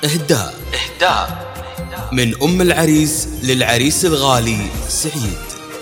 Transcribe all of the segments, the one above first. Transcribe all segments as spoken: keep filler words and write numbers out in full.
إهداء إهداء من أم العريس للعريس الغالي سعيد.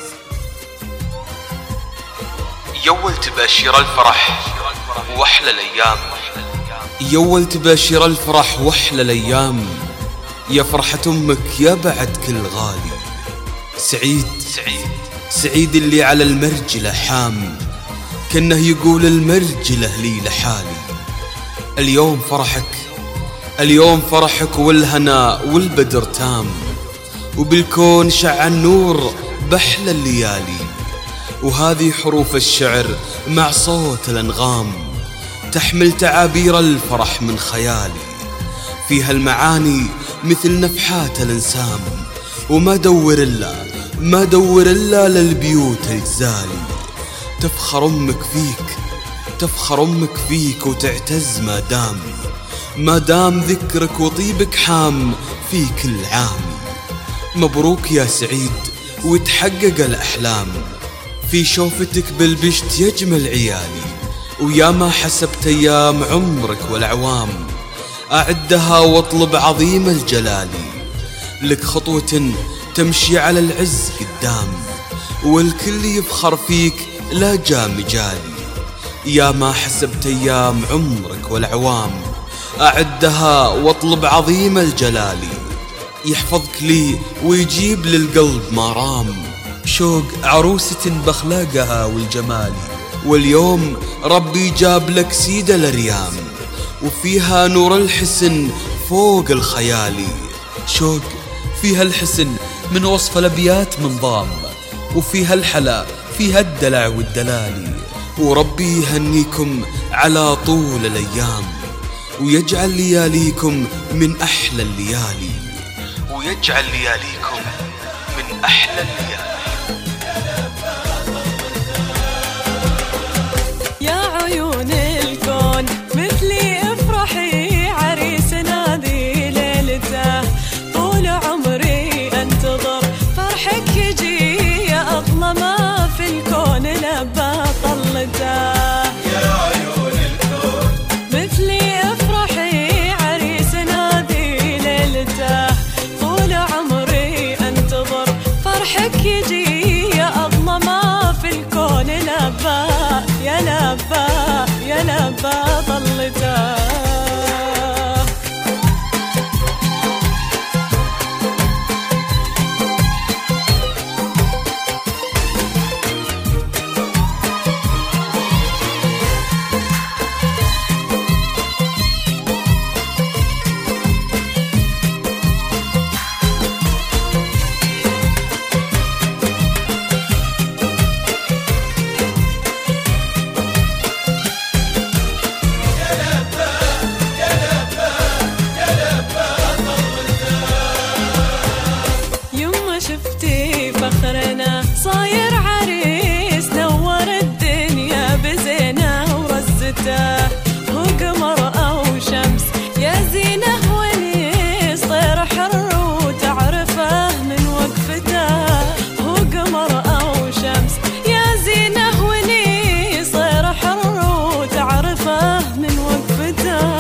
يول تبشر الفرح وأحلى الأيام، يول تبشر الفرح وأحلى الأيام، يا فرحة أمك يا بعد كل غالي. سعيد سعيد سعيد اللي على المرجلة حام، كأنه يقول المرجلة لي لحالي. اليوم فرحك اليوم فرحك والهنا والبدر تام، وبالكون شع النور بحلى الليالي. وهذه حروف الشعر مع صوت الأنغام، تحمل تعابير الفرح من خيالي. فيها المعاني مثل نفحات الانسام، وما دور إلا ما دور إلا للبيوت الجزالي. تفخر أمك فيك تفخر أمك فيك وتعتز ما دام ما دام ذكرك وطيبك حام في كل عام. مبروك يا سعيد وتحقق الأحلام، في شوفتك بالبشت يجمل عيالي. ويا ما حسبت أيام عمرك والأعوام، أعدها واطلب عظيم الجلالي. لك خطوة تمشي على العز قدام، والكل يفخر فيك لا جا مجالي. يا ما حسبت أيام عمرك والأعوام، أعدها واطلب عظيم الجلالي. يحفظك لي ويجيب للقلب ما رام، شوق عروسة بأخلاقها والجمال. واليوم ربي جاب لك سيدة الأريام، وفيها نور الحسن فوق الخيالي. شوق فيها الحسن من وصف الأبيات منظام، وفيها الحلا فيها الدلع والدلالي. وربي يهنيكم على طول الأيام، ويجعل لياليكم من أحلى الليالي ويجعل لياليكم من أحلى الليالي. يا عيون الكون مثلي افرحي، عريسنا ذي ليلته طول عمري انتظر فرحك يجي، يا أغلى ما في الكون لبى طلته. يا عيون الكون مثلي افرحي، عريسنا ذي ليلته طول عمري انتظر فرحك يجي، يا أغلى ما في الكون لبى يا لبى يا لبى طلته. شفتي فخرنا صاير عريس، نور الدنيا بزينه ورزته. هو قمر أو شمس يا زينه ونيس، طير حر وتعرفه من وقفته. هو قمر أو شمس يا زينه ونيس، طير حر وتعرفه من وقفته.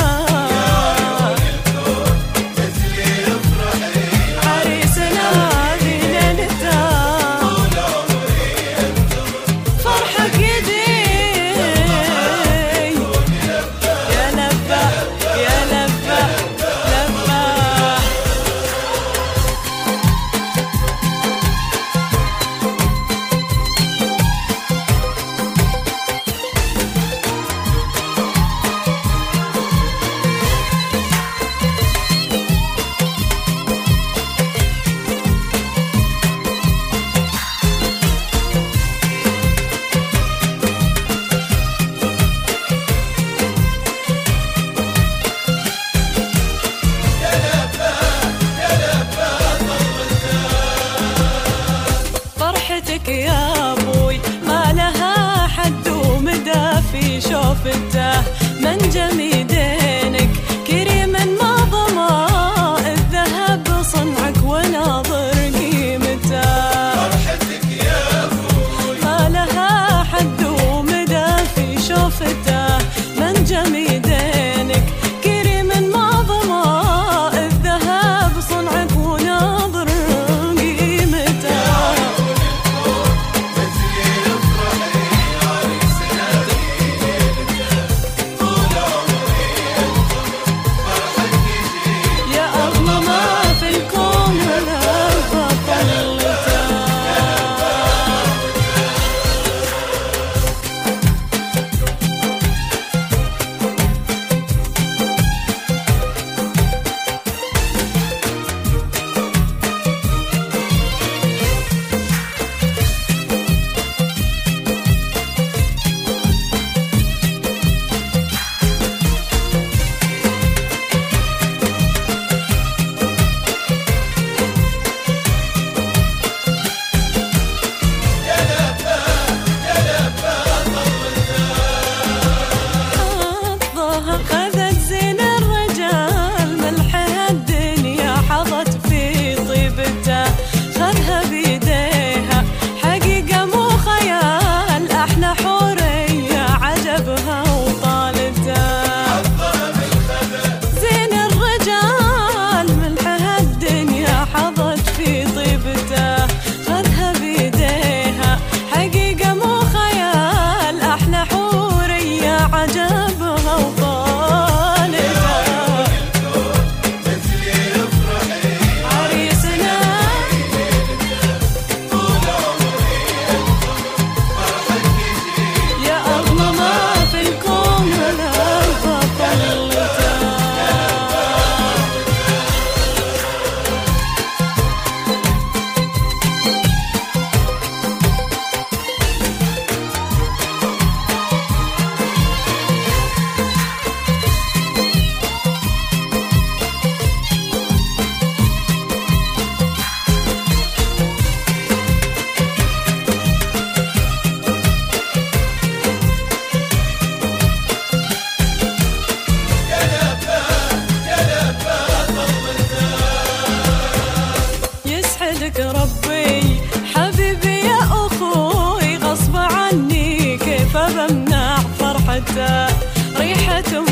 فرحتك يا أبوي ما لها حد ومدى في شوفته. من جميدينك كريم ما ضما، الذهب صنعك وناظر قيمته. فرحتك يا أبوي ما لها حد ومدى في شوفته. من جميدينك كريم ما ضما، شوفته ريحة